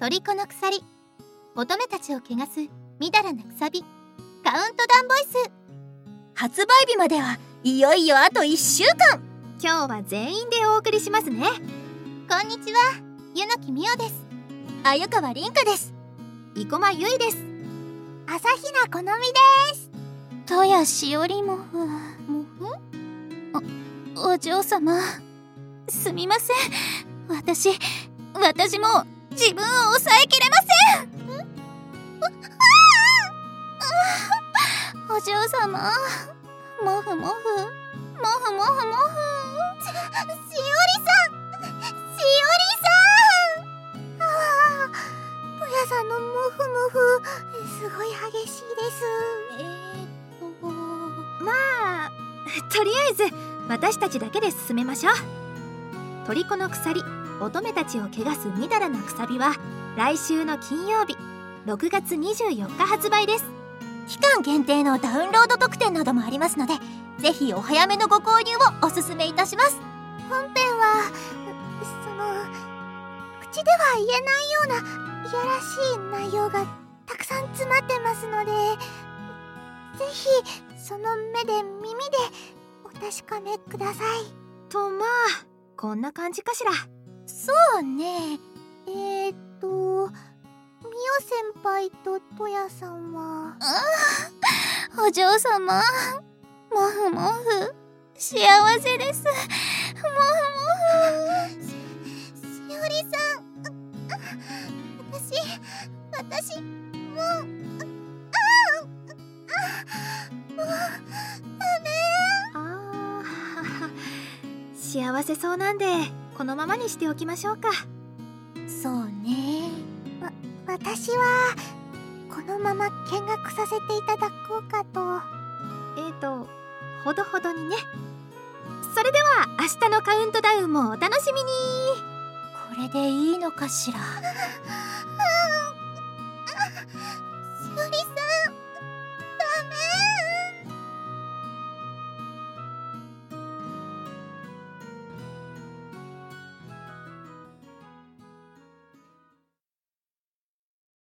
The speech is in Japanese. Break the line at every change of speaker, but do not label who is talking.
虜の鎖、乙女たちを汚すみだらなくさび、カウントダウンボイス。
発売日まではいよいよあと1週間。
今日は全員でお送りしますね。
こんにちは、柚木美桜です。
鮎川凛香です。
生駒ゆいです。
朝比奈好美です。
戸谷しおりもふお嬢様、すみません。私も自分を抑えきれません。お嬢様、もふもふもふもふもふ。
しおりさん戸谷さんのもふもふすごい激しいです。
まあとりあえず私たちだけで進めましょう。虜の鎖、乙女たちを汚すみだらなくさびは来週の金曜日6月24日発売です。
期間限定のダウンロード特典などもありますので、ぜひお早めのご購入をおすすめいたします。
本編は口では言えないようないやらしい内容がたくさん詰まってますので、ぜひその目で耳でお確かめください。
とまあこんな感じかしら。
そうね。
みお先輩と戸谷さんは。
お嬢様、もふもふ幸せです。もふもふ。
しおりさん、私もうダメ。
幸せそうなんでこのままにしておきましょうか。
そうね。
私はこのまま見学させていただこうかと。
ほどほどにね。それでは明日のカウントダウンもお楽しみに。
これでいいのかしら。
しおりさん